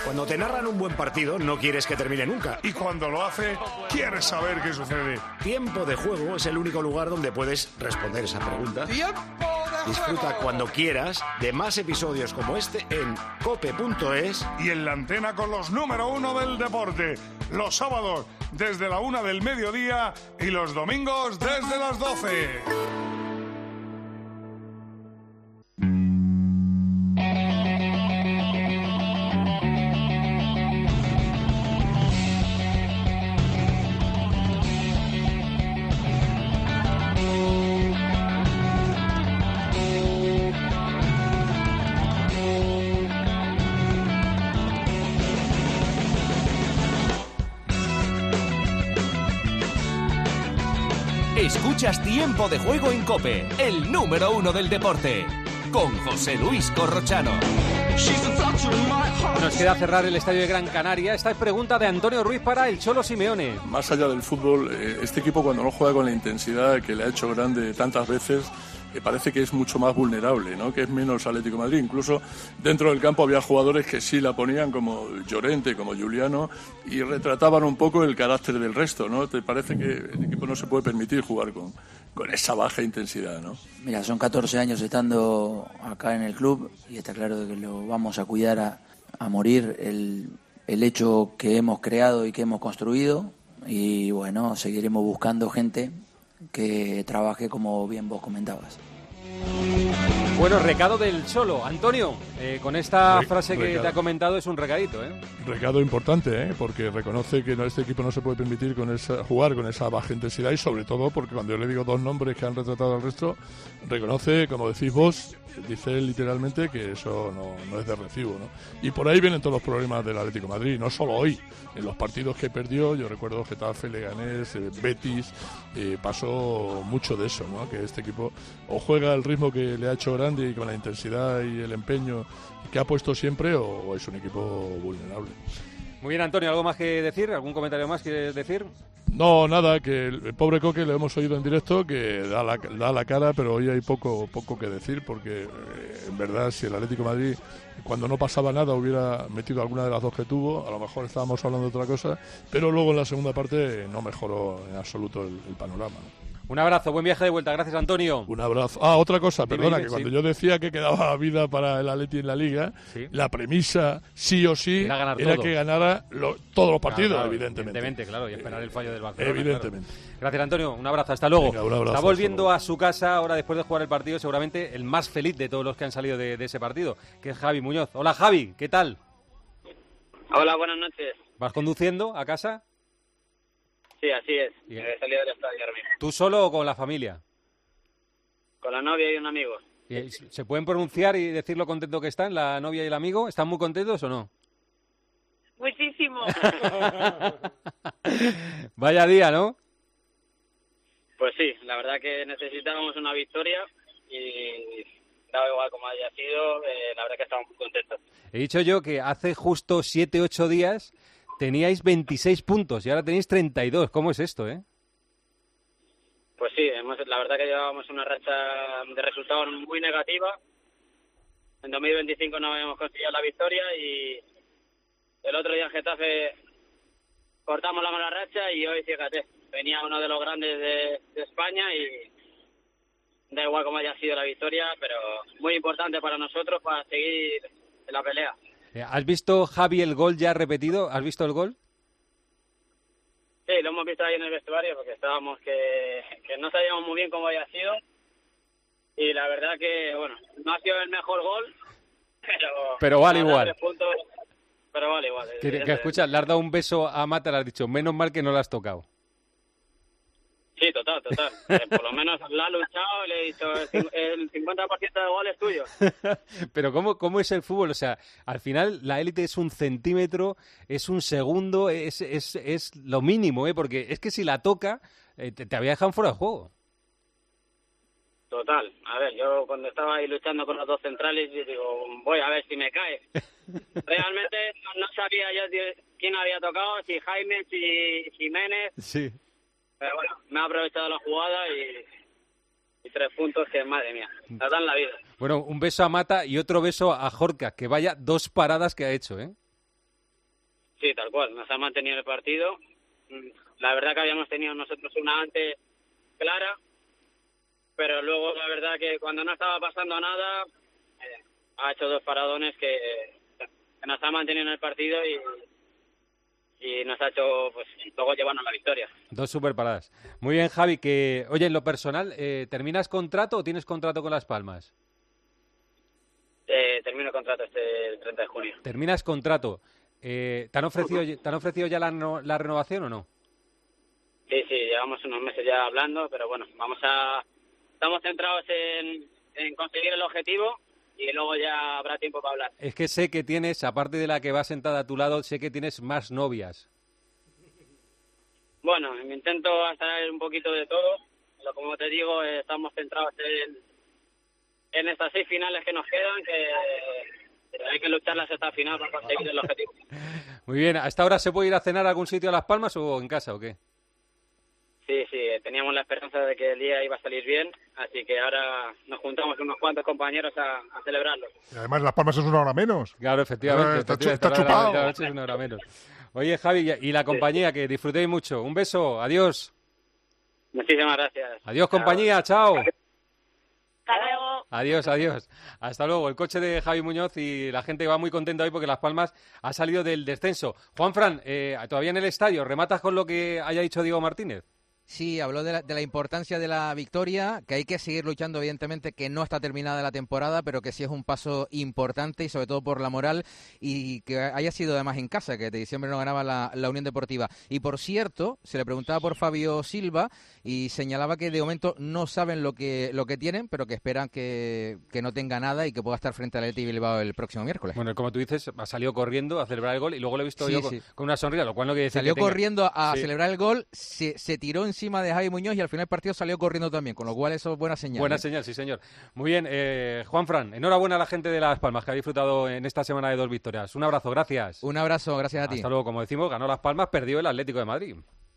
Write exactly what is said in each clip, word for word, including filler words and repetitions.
Cuando te narran un buen partido, no quieres que termine nunca. Y cuando lo hace, quieres saber qué sucede. Tiempo de Juego es el único lugar donde puedes responder esa pregunta. ¡Tiempo de Disfruta juego! cuando quieras de más episodios como este en cope punto es. Y en la antena con los número uno del deporte. Los sábados desde la una del mediodía y los domingos desde las doce. Escuchas Tiempo de Juego en COPE, el número uno del deporte, con José Luis Corrochano. Nos queda cerrar el estadio de Gran Canaria. Esta es pregunta de Antonio Ruiz para el Cholo Simeone. Más allá del fútbol, este equipo cuando no juega con la intensidad que le ha hecho grande tantas veces, eh, parece que es mucho más vulnerable, ¿no? Que es menos Atlético de Madrid. Incluso dentro del campo había jugadores que sí la ponían, como Llorente, como Juliano, y retrataban un poco el carácter del resto, ¿no? ¿Te parece que el equipo no se puede permitir jugar con, con esa baja intensidad, ¿no? Mira, son catorce años estando acá en el club y está claro que lo vamos a cuidar a, a morir el, el hecho que hemos creado y que hemos construido, y bueno, seguiremos buscando gente que trabaje como bien vos comentabas. Bueno, recado del Cholo. Antonio, eh, con esta Re- frase que recado. te ha comentado es un recadito, ¿eh? Recado importante, ¿eh? Porque reconoce que no, este equipo no se puede permitir con esa, jugar con esa baja intensidad, y sobre todo porque cuando yo le digo dos nombres que han retratado al resto, reconoce, como decís vos, dice él literalmente que eso no, no es de recibo, ¿no? Y por ahí vienen todos los problemas del Atlético de Madrid, no solo hoy. En los partidos que perdió, yo recuerdo Getafe, Leganés, eh, Betis, eh, pasó mucho de eso, ¿no? Que este equipo o juega al ritmo que le ha hecho grande y con la intensidad y el empeño que ha puesto siempre, o, o es un equipo vulnerable. Muy bien, Antonio, ¿algo más que decir? ¿Algún comentario más quieres decir? No, nada, que el pobre Coque lo hemos oído en directo, que da la, da la cara, pero hoy hay poco poco que decir, porque eh, en verdad si el Atlético de Madrid, cuando no pasaba nada, hubiera metido alguna de las dos que tuvo, a lo mejor estábamos hablando de otra cosa, pero luego en la segunda parte no mejoró en absoluto el, el panorama, ¿no? Un abrazo, buen viaje de vuelta. Gracias, Antonio. Un abrazo. Ah, otra cosa, Dime, perdona, dime, que cuando sí. yo decía que quedaba vida para el Atleti en la Liga, Sí. la premisa, sí o sí, Era ganar era todo. que ganara lo- todos los partidos, Claro, claro, evidentemente. Evidentemente, claro, y esperar el fallo del Barcelona. Evidentemente. Claro. Gracias, Antonio. Un abrazo, hasta luego. Venga, un abrazo, Está hasta volviendo luego. a su casa ahora después de jugar el partido, seguramente el más feliz de todos los que han salido de, de ese partido, que es Javi Muñoz. Hola, Javi, ¿qué tal? Hola, buenas noches. ¿Vas conduciendo a casa? Sí, así es. Bien. He salido del estadio ahora mismo. ¿Tú solo o con la familia? Con la novia y un amigo. ¿Y ¿Se pueden pronunciar y decir lo contento que están la novia y el amigo? ¿Están muy contentos o no? Muchísimo. Vaya día, ¿no? Pues sí, la verdad que necesitábamos una victoria y daba igual como haya sido, eh, la verdad que estamos muy contentos. He dicho yo que hace justo siete ocho días teníais veintiséis puntos y ahora tenéis treinta y dos. ¿Cómo es esto, eh? Pues sí, hemos, la verdad que llevábamos una racha de resultados muy negativa. En dos mil veinticinco no habíamos conseguido la victoria y el otro día en Getafe cortamos la mala racha y hoy, fíjate, venía uno de los grandes de, de España y da igual cómo haya sido la victoria, pero muy importante para nosotros para seguir en la pelea. ¿Has visto, Javi, el gol ya repetido? ¿Has visto el gol? Sí, lo hemos visto ahí en el vestuario porque estábamos que, que no sabíamos muy bien cómo había sido y la verdad que, bueno, no ha sido el mejor gol, pero... Pero vale la verdad, igual. tres puntos, pero vale igual. Que, que evidentemente. escucha, le has dado un beso a Mata, le has dicho, menos mal que no la has tocado. Sí, total, total. Eh, por lo menos la ha luchado y le he dicho, el cin- el cincuenta por ciento de gol es tuyo. Pero ¿cómo, ¿cómo es el fútbol? O sea, al final la élite es un centímetro, es un segundo, es, es, es lo mínimo, ¿eh? Porque es que si la toca, eh, te, te había dejado fuera de juego. Total. A ver, yo cuando estaba ahí luchando con los dos centrales, yo digo, voy a ver si me cae. Realmente no, no sabía yo de- quién había tocado, si Jaime, si Jiménez. Sí. Pero bueno, me ha aprovechado la jugada y, y tres puntos que, madre mía, la dan la vida. Bueno, un beso a Mata y otro beso a Jorca, que vaya dos paradas que ha hecho, ¿eh? tal cual, nos ha mantenido el partido. La verdad que habíamos tenido nosotros una antes clara, pero luego la verdad que cuando no estaba pasando nada, eh, ha hecho dos paradones que, que nos ha mantenido en el partido y, y nos ha hecho pues luego llevarnos la victoria. Dos super paradas. Muy bien, Javi, que oye, en lo personal, eh, ¿terminas contrato o tienes contrato con Las Palmas? Eh, termino el contrato este treinta de junio. Terminas contrato. Eh, ¿te han ofrecido, ¿te han ofrecido ya la, no, la renovación o no? Sí, sí, llevamos unos meses ya hablando, pero bueno, vamos a estamos centrados en, en conseguir el objetivo y luego ya habrá tiempo para hablar. Es que sé que tienes, aparte de la que va sentada a tu lado, sé que tienes más novias. Bueno, me intento hacer un poquito de todo. Pero como te digo, eh, estamos centrados en, en estas seis finales que nos quedan, que hay que lucharlas hasta el final para conseguir el objetivo. Muy bien, ¿hasta ahora se puede ir a cenar a algún sitio a Las Palmas o en casa o qué? Sí, sí, teníamos la esperanza de que el día iba a salir bien, así que ahora nos juntamos unos cuantos compañeros a, a celebrarlo. Y además Las Palmas es una hora menos. Claro, efectivamente. Eh, está, efectivamente, está chupado. La noche es una hora menos. Oye, Javi, y la compañía, que disfrutéis mucho. Un beso, adiós. Muchísimas gracias. Adiós, compañía, chao. Hasta luego. Adiós, adiós. Hasta luego. El coche de Javi Muñoz y la gente va muy contenta hoy porque Las Palmas ha salido del descenso. Juanfran, eh, todavía en el estadio, ¿rematas con lo que haya dicho Diego Martínez? Sí, habló de la, de la importancia de la victoria, que hay que seguir luchando, evidentemente, que no está terminada la temporada, pero que sí es un paso importante y sobre todo por la moral, y que haya sido además en casa, que de diciembre no ganaba la, la Unión Deportiva. Y por cierto, se le preguntaba por Fabio Silva y señalaba que de momento no saben lo que lo que tienen, pero que esperan que, que no tenga nada y que pueda estar frente al Athletic Bilbao el próximo miércoles. Bueno, como tú dices, ha salido corriendo a celebrar el gol y luego lo he visto sí, yo sí. con, con una sonrisa, lo cual no quiere decir Salió que tenga... corriendo a sí. celebrar el gol, se, se tiró encima de Javi Muñoz y al final del partido salió corriendo también, con lo cual eso es buena señal. Buena ¿eh? señal, sí señor. Muy bien, eh, Juanfran, enhorabuena a la gente de Las Palmas que ha disfrutado en esta semana de dos victorias. Un abrazo, gracias. Un abrazo, gracias a ti. Hasta luego, como decimos, ganó Las Palmas, perdió el Atlético de Madrid.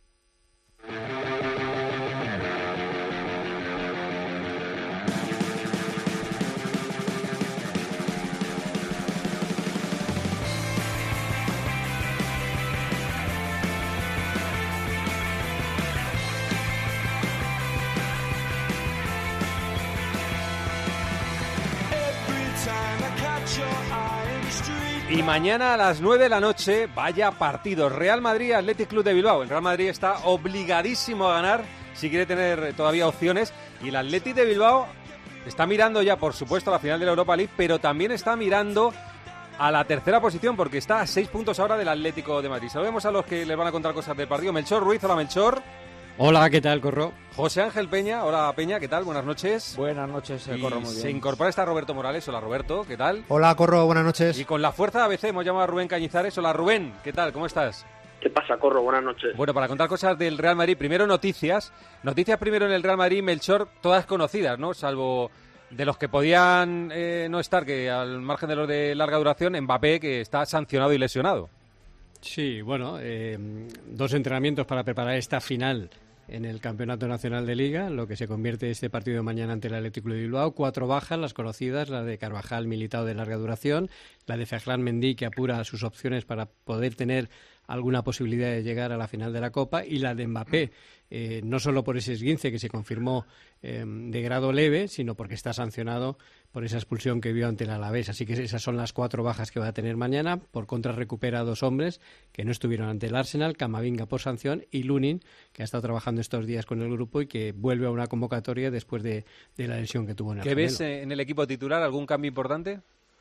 Y mañana a las nueve de la noche, vaya partido, Real Madrid Athletic Club de Bilbao. El Real Madrid está obligadísimo a ganar si quiere tener todavía opciones. Y el Athletic de Bilbao está mirando ya, por supuesto, a la final de la Europa League, pero también está mirando a la tercera posición, porque está a seis puntos ahora del Atlético de Madrid. Saludemos a los que les van a contar cosas del partido. Melchor Ruiz, hola Melchor. Hola, ¿qué tal, Corro? José Ángel Peña, hola Peña, ¿qué tal? Buenas noches. Buenas noches, y Corro, muy bien. Se incorpora está Roberto Morales, hola Roberto, ¿qué tal? Hola Corro, buenas noches. Y con la fuerza de A B C hemos llamado a Rubén Cañizares, hola Rubén, ¿qué tal? ¿Cómo estás? ¿Qué pasa, Corro? Buenas noches. Bueno, para contar cosas del Real Madrid, primero noticias. Noticias primero en el Real Madrid, Melchor, todas conocidas, ¿no? Salvo de los que podían eh, no estar, que al margen de los de larga duración, Mbappé, que está sancionado y lesionado. Sí, bueno, eh, dos entrenamientos para preparar esta final en el Campeonato Nacional de Liga, lo que se convierte este partido de mañana ante el Athletic Club de Bilbao. Cuatro bajas, las conocidas, la de Carvajal, Militao de larga duración, la de Ferland Mendy, que apura sus opciones para poder tener alguna posibilidad de llegar a la final de la Copa, y la de Mbappé, eh, no solo por ese esguince que se confirmó eh, de grado leve, sino porque está sancionado por esa expulsión que vio ante el Alavés. Así que esas son las cuatro bajas que va a tener mañana. Por contra, recupera a dos hombres que no estuvieron ante el Arsenal, Camavinga por sanción y Lunin, que ha estado trabajando estos días con el grupo y que vuelve a una convocatoria después de, de la lesión que tuvo en el ¿Qué gemelo. ves en el equipo titular? ¿Algún cambio importante?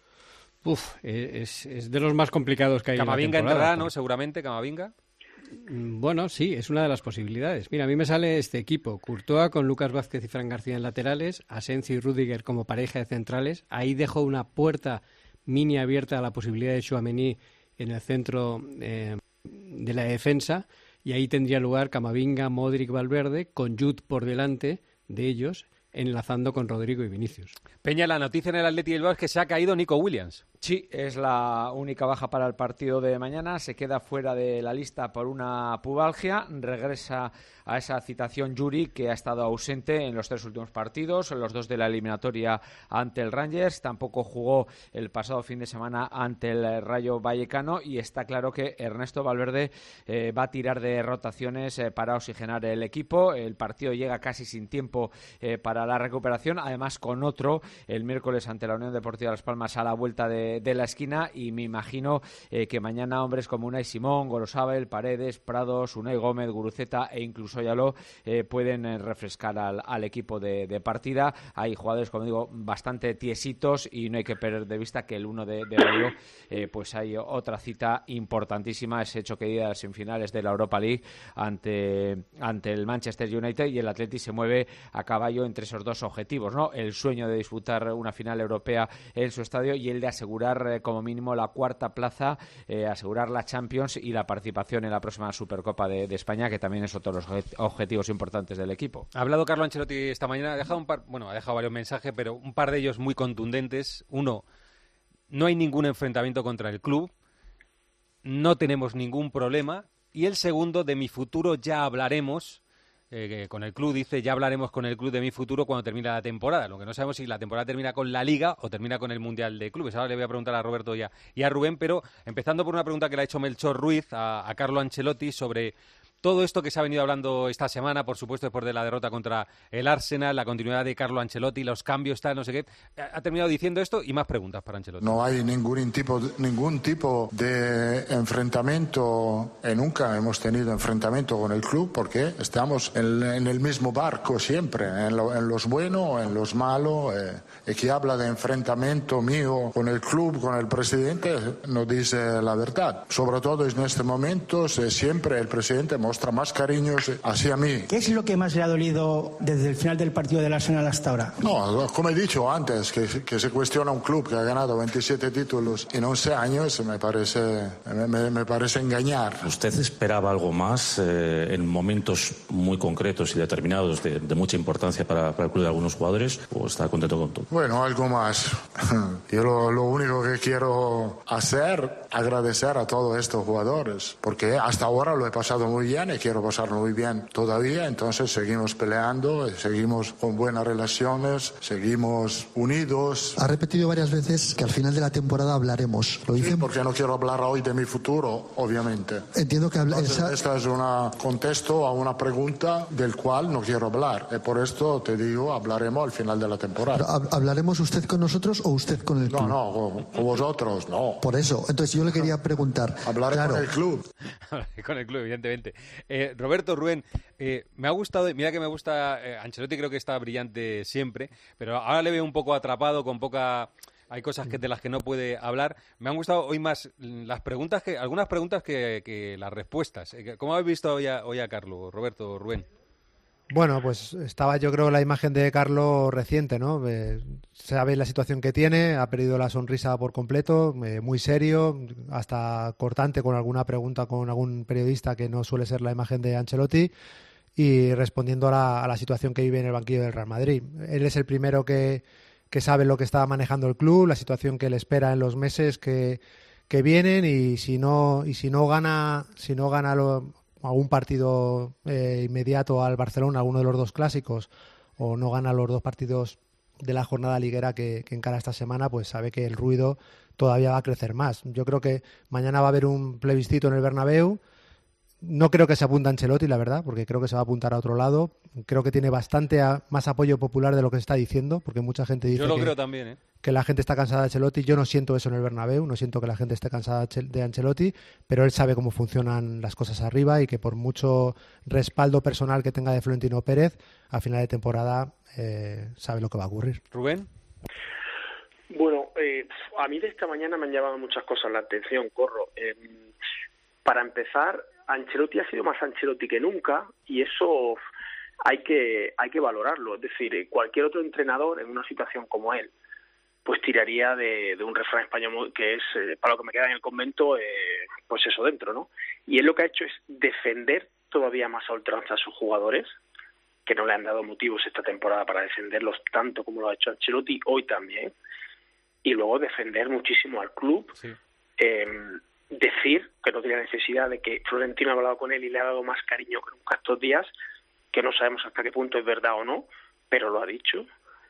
Uf, es, es de los más complicados que hay Camavinga en la temporada. entrará, ¿no? Seguramente, Camavinga. Bueno, sí, es una de las posibilidades. Mira, a mí me sale este equipo. Courtois con Lucas Vázquez y Fran García en laterales, Asensio y Rüdiger como pareja de centrales. Ahí dejo una puerta mini abierta a la posibilidad de Tchouaméni en el centro eh, de la defensa. Y ahí tendría lugar Camavinga, Modric, Valverde, con Jude por delante de ellos, enlazando con Rodrigo y Vinicius. Peña, la noticia en el Athletic Bilbao es que se ha caído Nico Williams. Sí, es la única baja para el partido de mañana. Se queda fuera de la lista por una pubalgia. Regresa a esa citación Yuri, que ha estado ausente en los tres últimos partidos, en los dos de la eliminatoria ante el Rangers. Tampoco jugó el pasado fin de semana ante el Rayo Vallecano, y está claro que Ernesto Valverde eh, va a tirar de rotaciones eh, para oxigenar el equipo. El partido llega casi sin tiempo eh, para la recuperación, además con otro el miércoles ante la Unión Deportiva Las Palmas a la vuelta de, de la esquina, y me imagino eh, que mañana hombres como Unai Simón, Gorosabel, Paredes, Prados, Unai Gómez, Guruceta e incluso Yaló eh, pueden eh, refrescar al, al equipo de, de partida. Hay jugadores, como digo, bastante tiesitos, y no hay que perder de vista que el uno de, de mayo eh, pues hay otra cita importantísima, ese choque de ida a las semifinales de la Europa League ante, ante el Manchester United, y el Atleti se mueve a caballo entre esos dos objetivos, ¿no? El sueño de disputar una final europea en su estadio, y el de asegurar eh, como mínimo la cuarta plaza, eh, asegurar la Champions y la participación en la próxima Supercopa de, de España, que también es otro de los objetivos importantes del equipo. Ha hablado Carlo Ancelotti esta mañana, ha dejado un par, bueno, ha dejado varios mensajes, pero un par de ellos muy contundentes. Uno, no hay ningún enfrentamiento contra el club, no tenemos ningún problema. Y el segundo, de mi futuro ya hablaremos. Eh, con el club, dice, ya hablaremos con el club de mi futuro cuando termine la temporada. Lo que no sabemos si la temporada termina con la Liga o termina con el Mundial de Clubes. Ahora le voy a preguntar a Roberto y a, y a Rubén, pero empezando por una pregunta que le ha hecho Melchor Ruiz a, a Carlo Ancelotti sobre todo esto que se ha venido hablando esta semana, por supuesto, después de la derrota contra el Arsenal, la continuidad de Carlo Ancelotti, los cambios, tal, no sé qué. Ha terminado diciendo esto y más preguntas para Ancelotti. No hay ningún tipo, ningún tipo de enfrentamiento, y nunca hemos tenido enfrentamiento con el club, porque estamos en, en el mismo barco siempre, en, lo, en los buenos, en los malos. Eh, y que habla de enfrentamiento mío con el club, con el presidente, no dice la verdad. Sobre todo en este momento, siempre el presidente muestra más cariños hacia mí. ¿Qué es lo que más le ha dolido desde el final del partido del Arsenal hasta ahora? No, como he dicho antes, que, que se cuestiona un club que ha ganado veintisiete títulos en once años, me parece, me, me parece engañar. ¿Usted esperaba algo más eh, en momentos muy concretos y determinados de, de mucha importancia para, para el club de algunos jugadores, o está contento con todo? Bueno, algo más. Yo lo, lo único que quiero hacer, agradecer a todos estos jugadores, porque hasta ahora lo he pasado muy bien y quiero pasarlo muy bien todavía. Entonces seguimos peleando, seguimos con buenas relaciones, seguimos unidos. Ha repetido varias veces que al final de la temporada hablaremos. ¿Lo dicen? Sí, porque no quiero hablar hoy de mi futuro, obviamente. Entiendo que habla... Entonces, esa... esta es un contesto a una pregunta del cual no quiero hablar. Y por esto te digo, hablaremos al final de la temporada. Pero, ¿hablaremos usted con nosotros o usted con el club? No, no, con, con vosotros, no. Por eso, entonces yo le quería preguntar. Hablaré claro. con el club. Con el club, evidentemente. Eh, Roberto, Rubén, eh, me ha gustado, mira que me gusta, eh, Ancelotti creo que está brillante siempre, pero ahora le veo un poco atrapado, con poca... Hay cosas que de las que no puede hablar. Me han gustado hoy más las preguntas, que algunas preguntas que, que las respuestas. ¿Cómo habéis visto hoy a, hoy a Carlos, Roberto, Rubén? Bueno, pues estaba yo creo la imagen de Carlos reciente, ¿no? Eh, sabe la situación que tiene, ha perdido la sonrisa por completo, eh, muy serio, hasta cortante con alguna pregunta con algún periodista, que no suele ser la imagen de Ancelotti, y respondiendo a la, a la situación que vive en el banquillo del Real Madrid. Él es el primero que, que sabe lo que está manejando el club, la situación que le espera en los meses que, que vienen, y si no y si no gana, si no gana lo, algún partido eh, inmediato al Barcelona, alguno de los dos clásicos, o no gana los dos partidos de la jornada liguera que, que encara esta semana, pues sabe que el ruido todavía va a crecer más. Yo creo que mañana va a haber un plebiscito en el Bernabéu. No creo que se apunte a Ancelotti, la verdad, porque creo que se va a apuntar a otro lado. Creo que tiene bastante a, más apoyo popular de lo que se está diciendo, porque mucha gente dice Yo lo que, creo también, ¿eh? que la gente está cansada de Ancelotti. Yo no siento eso en el Bernabéu, no siento que la gente esté cansada de Ancelotti, pero él sabe cómo funcionan las cosas arriba, y que por mucho respaldo personal que tenga de Florentino Pérez, a final de temporada eh, sabe lo que va a ocurrir. ¿Rubén? Bueno, eh, a mí de esta mañana me han llamado muchas cosas la atención, Corro. Eh, para empezar, Ancelotti ha sido más Ancelotti que nunca, y eso hay que hay que valorarlo. Es decir, cualquier otro entrenador en una situación como él, pues tiraría de, de un refrán español que es, eh, para lo que me queda en el convento, eh, pues eso dentro, ¿no? Y él lo que ha hecho es defender todavía más a ultranza a sus jugadores, que no le han dado motivos esta temporada para defenderlos tanto como lo ha hecho Ancelotti hoy también. y luego defender muchísimo al club, sí. eh, decir que no tenía necesidad de que Florentino ha hablado con él y le ha dado más cariño que nunca estos días, que no sabemos hasta qué punto es verdad o no, pero lo ha dicho,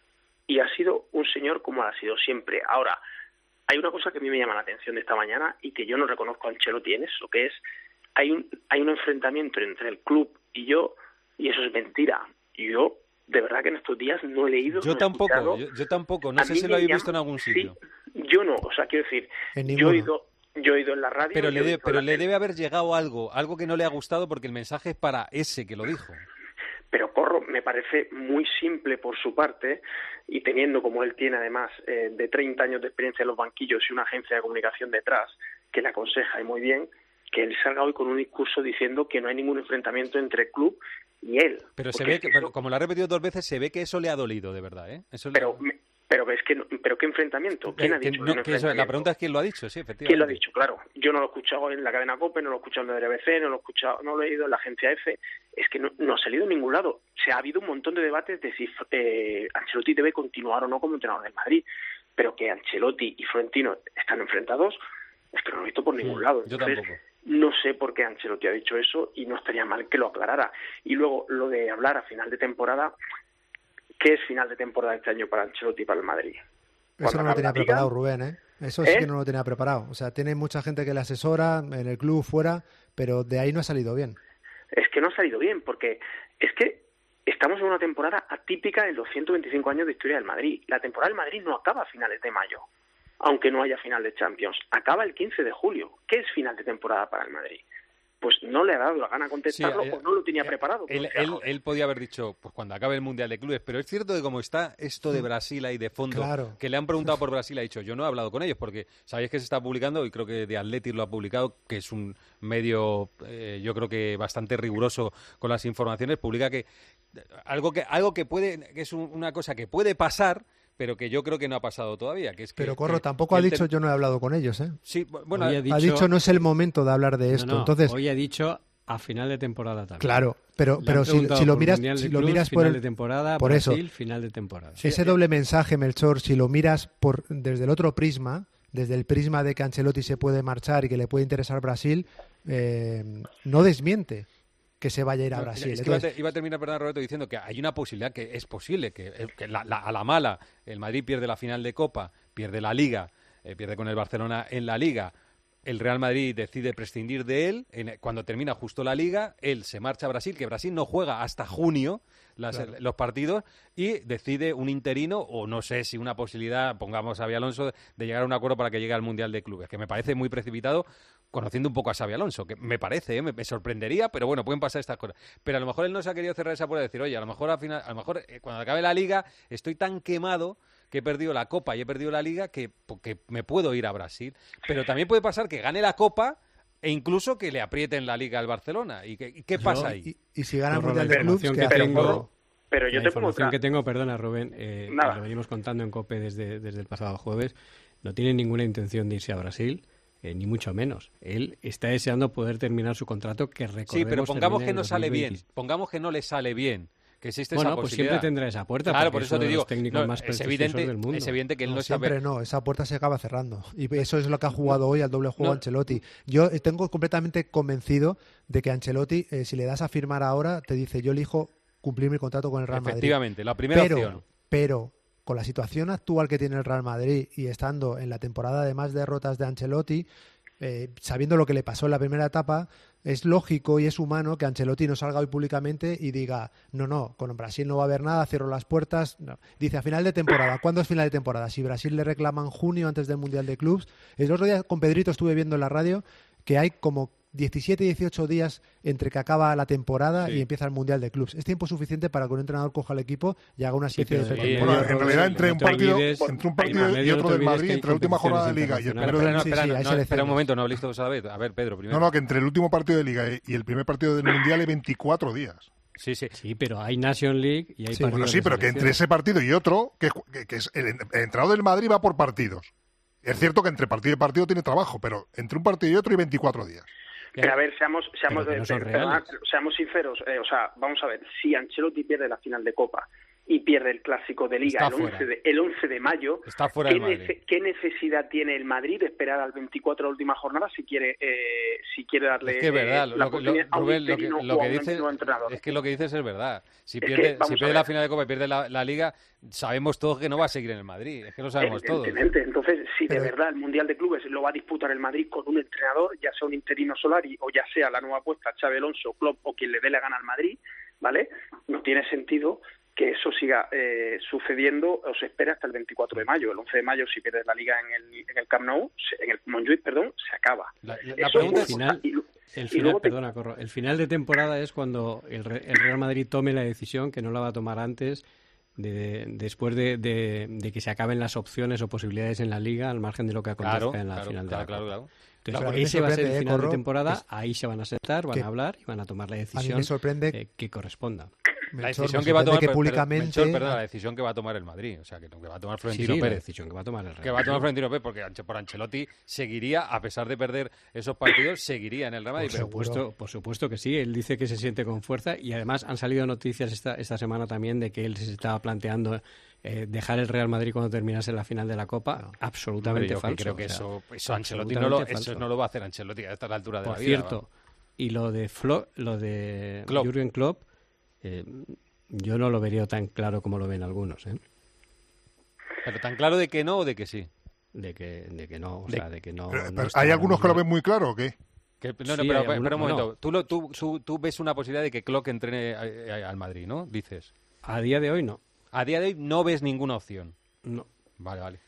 y ha sido un señor como ha sido siempre. Ahora, hay una cosa que a mí me llama la atención de esta mañana y que yo no reconozco a Ancelotti en eso, que es, hay un, hay un enfrentamiento entre el club y yo, y eso es mentira. Y yo, de verdad que en estos días no he leído... Yo no he tampoco, yo, yo tampoco, no A sé mí si me lo habéis llama- visto en algún sitio. Sí, yo no, o sea, quiero decir, En yo he ninguno. ido... Yo he ido en la radio... Pero, yo le, he de- visto pero la le tele. debe haber llegado algo, algo que no le ha gustado porque el mensaje es para ese que lo dijo. Pero Corro, me parece muy simple por su parte, y teniendo como él tiene además eh, de treinta años de experiencia en los banquillos y una agencia de comunicación detrás que le aconseja y muy bien, que él salga hoy con un discurso diciendo que no hay ningún enfrentamiento entre el club y él. Pero se Porque ve es que, que bueno, eso- como lo ha repetido dos veces, se ve que eso le ha dolido de verdad, ¿eh? Eso le- pero, me- pero es que no- pero qué enfrentamiento, ¿quién ha que- dicho no, un que eso- la enfrentamiento? pregunta es quién lo ha dicho, sí, efectivamente. ¿Quién lo ha dicho? Claro, yo no lo he escuchado en la cadena COPE, no lo he escuchado en la R B C, no lo he escuchado, no lo he leído en la agencia F. Es que no, no ha salido en ningún lado. O sea, ha habido un montón de debates de si eh, Ancelotti debe continuar o no como entrenador del Madrid, pero que Ancelotti y Florentino están enfrentados, es que no lo he visto por ningún lado. Yo Entonces, tampoco. no sé por qué Ancelotti ha dicho eso y no estaría mal que lo aclarara. Y luego, lo de hablar a final de temporada, ¿qué es final de temporada este año para Ancelotti y para el Madrid? Eso no lo acabe tenía la Liga, preparado Rubén, ¿eh? Eso sí ¿Eh? que no lo tenía preparado. O sea, tiene mucha gente que le asesora en el club, fuera, pero de ahí no ha salido bien. Es que no ha salido bien, porque es que estamos en una temporada atípica en los ciento veinticinco años de historia del Madrid. La temporada del Madrid no acaba a finales de mayo, aunque no haya final de Champions. Acaba el quince de julio. ¿Qué es final de temporada para el Madrid? Pues no le ha dado la gana contestarlo Sí, eh, o no lo tenía preparado. Él, O sea, él, él podía haber dicho, pues cuando acabe el Mundial de Clubes, pero es cierto que como está esto de Brasil ahí de fondo, Claro. que le han preguntado por Brasil, ha dicho, yo no he hablado con ellos, porque sabéis que se está publicando, y creo que The Athletic lo ha publicado, que es un medio, eh, yo creo que bastante riguroso con las informaciones, publica que algo que algo que puede, que es un- una cosa que puede pasar, pero que yo creo que no ha pasado todavía, que es que... Pero Corro, que- tampoco que ha el dicho tem- yo no he hablado con ellos, ¿eh? Sí, bueno, Hoy ha- ha dicho, Ha dicho no es el momento de hablar de No, esto. no, Entonces, hoy ha dicho a final de temporada también. claro, pero, Le han pero si, preguntado si lo por miras, Mundial de si lo Clubs, miras por final el, de temporada, por eso, Brasil, final de temporada. ese doble mensaje, Melchor, si lo miras por desde el otro prisma, desde el prisma de que Ancelotti se puede marchar y que le puede interesar Brasil, eh, no desmiente que se vaya a ir a No, Brasil. es que iba, a Entonces, te- iba a terminar, perdón, Roberto, diciendo que hay una posibilidad que es posible, que, que la- la- a la mala el Madrid pierde la final de Copa, pierde la Liga, eh, pierde con el Barcelona en la Liga, el Real Madrid decide prescindir de él, en- cuando termina justo la Liga, él se marcha a Brasil, que Brasil no juega hasta junio las- Claro. los partidos, y decide un interino, o no sé si una posibilidad, pongamos a Xabi Alonso, de llegar a un acuerdo para que llegue al Mundial de Clubes, que me parece muy precipitado, conociendo un poco a Xabi Alonso, que me parece, ¿eh? me, me sorprendería, pero bueno, pueden pasar estas cosas. Pero a lo mejor él no se ha querido cerrar esa puerta y decir, oye, a lo mejor al final, a lo mejor eh, cuando acabe la Liga estoy tan quemado que he perdido la Copa y he perdido la Liga que, que me puedo ir a Brasil. Pero también puede pasar que gane la Copa e incluso que le aprieten la Liga al Barcelona. ¿Y, que, y qué pasa ahí? y, y si gana el Corro, Mundial la de Clubs, información ¿qué que hace? tengo, Pero yo la te pongo información otra. que tengo, perdona Rubén, eh, que Nada. lo venimos contando en COPE desde, desde el pasado jueves, no tiene ninguna intención de irse a Brasil, eh, ni mucho menos. Él está deseando poder terminar su contrato, que recordemos Sí, pero pongamos termina que en no sale bien, dos mil veinte. pongamos que no le sale bien, que existe Bueno, esa pues posibilidad. siempre tendrá esa puerta, Claro, porque por es eso uno te de digo, los técnicos no, más es prestigiosos evidente, del mundo. es evidente que él No, no, sabe. siempre no, esa puerta se acaba cerrando. Y eso es lo que ha jugado hoy al doble juego No. Ancelotti. Yo eh, tengo completamente convencido de que Ancelotti, eh, si le das a firmar ahora, te dice, yo elijo cumplir mi contrato con el Real Madrid. Efectivamente, la primera pero, opción. Pero, con la situación actual que tiene el Real Madrid y estando en la temporada de más derrotas de Ancelotti, eh, sabiendo lo que le pasó en la primera etapa, es lógico y es humano que Ancelotti no salga hoy públicamente y diga, no, no, con Brasil no va a haber nada, cierro las puertas. No. Dice, a final de temporada. ¿Cuándo es final de temporada? Si Brasil le reclama en junio antes del Mundial de Clubs. El otro día con Pedrito estuve viendo en la radio que hay como diecisiete, dieciocho días entre que acaba la temporada Sí. y empieza el Mundial de Clubs. Es tiempo suficiente para que un entrenador coja el equipo y haga una especie pero de... sí, pretemporada. Bueno, en realidad entre un partido, entre un partido y medio no otro te del olvides Madrid, que hay entre la última jornada de competiciones Liga y el Espera, primero espera, del... no, espera, sí, no, hay no, selecciones. espera un momento, no habléis todos a la vez. A ver, Pedro, primero. No, no, que entre el último partido de Liga y el primer partido del Mundial hay veinticuatro días. Sí, sí. Sí, pero hay Nation League y hay Sí, partidos Bueno, sí, de pero que entre selecciones. ese partido y otro, que, que, que es el, el entrenador del Madrid va por partidos. Es cierto que entre partido y partido tiene trabajo, pero entre un partido y otro hay veinticuatro días. Pero a ver, seamos seamos, Pero que no de- son de- reales. seamos sinceros. eh, o sea, vamos a ver, si Ancelotti pierde la final de Copa y pierde el Clásico de Liga el once de, el once de mayo, está fuera ¿qué, del Madrid. nece- ¿qué necesidad tiene el Madrid de esperar al veinticuatro de la última jornada si quiere eh, si quiere darle Es que es verdad, eh, lo, la lo- oportunidad a un Rubén, lo que, interino lo o a que un dices nuevo entrenador? es que lo que dices es verdad. Si Es que, pierde, vamos si a pierde ver. la final de Copa y pierde la, la Liga, sabemos todos que no va a seguir en el Madrid. Es que lo sabemos todos. Evidentemente. Entonces, si de verdad el Mundial de Clubes lo va a disputar el Madrid con un entrenador, ya sea un interino Solari o ya sea la nueva apuesta Xabi Alonso, Klopp o quien le dé la gana al Madrid, ¿vale? No tiene sentido que eso siga eh, sucediendo o se espera hasta el veinticuatro de mayo. El once de mayo, si pierdes la Liga en el, en el Camp Nou, se- en el Montjuic, perdón, se acaba. La, la- Eso la pregunta es es... una final, cosa. Y lo- el y final, luego te- perdona, Corro, el final de temporada es cuando el, Re- el Real Madrid tome la decisión, que no la va a tomar antes, de, después de, de- de que se acaben las opciones o posibilidades en la Liga, al margen de lo que acontezca Claro, en la claro, final claro, de la claro, Copa. claro. Entonces, Claro, a mí me ese va a ser sorprende, el eh, final Corro, de temporada, es- ahí se van a sentar, van que- a hablar y van a tomar la A mí decisión me sorprende eh, que corresponda. La Melchor, decisión me que va a tomar sorprende que per- públicamente Melchor, perdona, la decisión que va a tomar el Madrid, o sea, que, que va a tomar Sí, Florentino sí, la Pérez. decisión que va a tomar el Real Que va a tomar Madrid. Florentino Pérez, porque Anche- por Ancelotti seguiría, a pesar de perder esos partidos, seguiría en el Real Madrid. Por pero- supuesto, por supuesto que sí. Él dice que se siente con fuerza y además han salido noticias esta, esta semana también de que él se estaba planteando eh, dejar el Real Madrid cuando terminase la final de la Copa. Absolutamente Hombre, yo que falso. creo que o sea, eso, eso Ancelotti no lo, absolutamente eso falso. no lo va a hacer Ancelotti a esta altura de Por la vida. cierto, y lo de Flo, lo de Klopp. Jürgen Klopp, eh, yo no lo vería tan claro como lo ven algunos, ¿eh? Pero tan claro de que no o de que sí. De que, de que no, o De- sea, de que no. Pero- no pero está ¿hay al algunos que lo nivel. ven muy claro o qué? Que- no, no, Sí, pero, hay pero algunos- un momento. bueno. Tú, lo- tú, su- tú ves una posibilidad de que Klopp entrene a- a- al Madrid, ¿no? Dices. A día de hoy no. A día de hoy no ves ninguna opción. No. Vale, vale.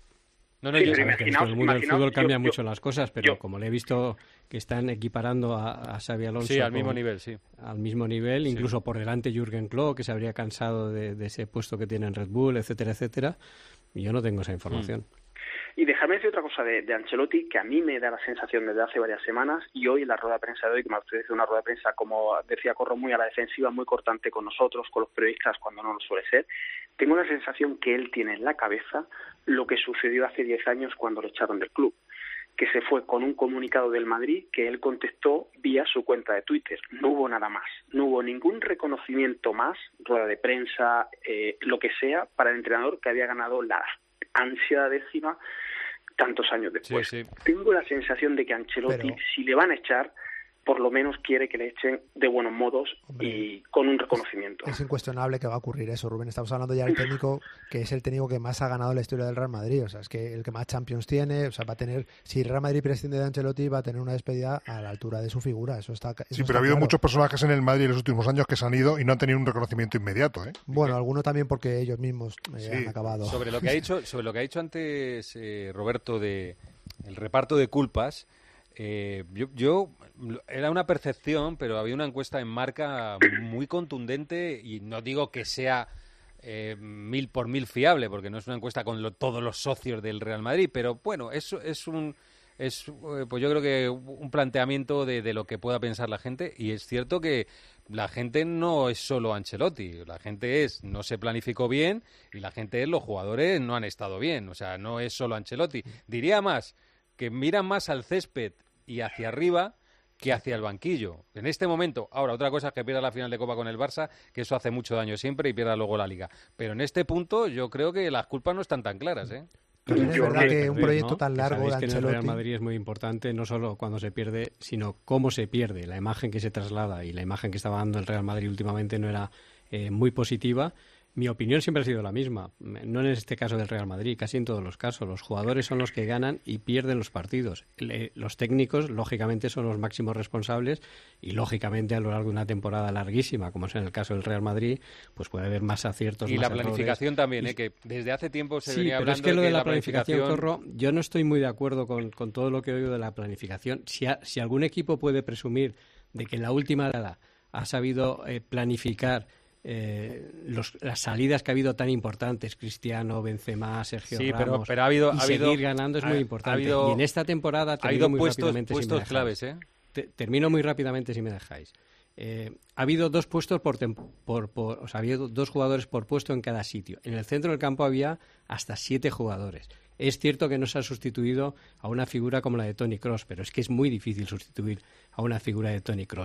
No, no, Sí, yo- pero Sabes que en imaginaos- el mundo del imaginaos, fútbol yo- cambian yo- mucho las cosas, pero yo- como le he visto que están equiparando a, a Xabi Alonso sí, al con- mismo nivel, sí. al mismo nivel, incluso por delante Jürgen Klopp, que se habría cansado de, de ese puesto que tiene en Red Bull, etcétera, etcétera. Y yo no tengo esa información. Y déjame decir otra cosa de, de Ancelotti, que a mí me da la sensación desde hace varias semanas, y hoy en la rueda de prensa de hoy, que me ha ofrecido una rueda de prensa, como decía Corro, muy a la defensiva, muy cortante con nosotros, con los periodistas, cuando no lo suele ser, tengo la sensación que él tiene en la cabeza lo que sucedió hace diez años cuando lo echaron del club, que se fue con un comunicado del Madrid que él contestó vía su cuenta de Twitter. No hubo nada más, no hubo ningún reconocimiento más, rueda de prensa, eh, lo que sea, para el entrenador que había ganado la ansiada décima tantos años después. Sí, sí. Tengo la sensación de que Ancelotti, Pero- si le van a echar, por lo menos quiere que le echen de buenos modos y con un reconocimiento. Es incuestionable que va a ocurrir eso, Rubén. Estamos hablando ya del técnico que es el técnico que más ha ganado en la historia del Real Madrid. O sea, es que el que más Champions tiene. O sea, va a tener. Si el Real Madrid prescinde de Ancelotti, va a tener una despedida a la altura de su figura. Eso está. Eso Sí, pero está ha habido claro. muchos personajes en el Madrid en los últimos años que se han ido y no han tenido un reconocimiento inmediato, ¿eh? Bueno, alguno también porque ellos mismos eh, Sí. han acabado. Sobre lo que ha dicho, sobre lo que ha dicho antes eh, Roberto de el reparto de culpas, eh, yo, yo era una percepción, pero había una encuesta en Marca muy contundente y no digo que sea eh, mil por mil fiable, porque no es una encuesta con lo- todos los socios del Real Madrid, pero bueno, eso es un es eh, pues yo creo que un planteamiento de, de lo que pueda pensar la gente, y es cierto que la gente no es solo Ancelotti, la gente es no se planificó bien y la gente es los jugadores no han estado bien, o sea, no es solo Ancelotti. Diría más que miran más al césped y hacia arriba que hacia el banquillo. En este momento, ahora otra cosa es que pierda la final de Copa con el Barça, que eso hace mucho daño siempre, y pierda luego la Liga. Pero en este punto yo creo que las culpas no están tan claras, ¿eh? También es Yo verdad creo que Perder, un proyecto ¿no? tan Que largo de sabéis que en el Real Ancelotti. Madrid es muy importante no solo cuando se pierde, sino cómo se pierde. La imagen que se traslada y la imagen que estaba dando el Real Madrid últimamente no era eh, muy positiva. Mi opinión siempre ha sido la misma, no en este caso del Real Madrid, casi en todos los casos. Los jugadores son los que ganan y pierden los partidos. Le- los técnicos, lógicamente, son los máximos responsables y, lógicamente, a lo largo de una temporada larguísima, como es en el caso del Real Madrid, pues puede haber más aciertos, Y más la errores. planificación también, Y- ¿eh? Que desde hace tiempo se Sí, venía pero hablando es que lo de la, la planificación, Corro, yo no estoy muy de acuerdo con, con todo lo que he oído de la planificación. Si, a- si algún equipo puede presumir de que en la última década ha sabido eh, planificar eh, los, las salidas que ha habido tan importantes, Cristiano, Benzema, Sergio Sí, pero- Ramos, pero ha habido- y ha seguir habido- ganando es ha- muy ha importante. habido- y en esta temporada ha termino habido muy puestos- rápidamente si me puestos dejáis. claves, ¿eh? Te- termino muy rápidamente si me dejáis. Eh, ha habido dos puestos por, tem- por, por o sea, ha habido dos jugadores por puesto en cada sitio. En el centro del campo había hasta siete jugadores. Es cierto que no se ha sustituido a una figura como la de Toni Kroos, pero es que es muy difícil sustituir a una figura de Toni Kroos.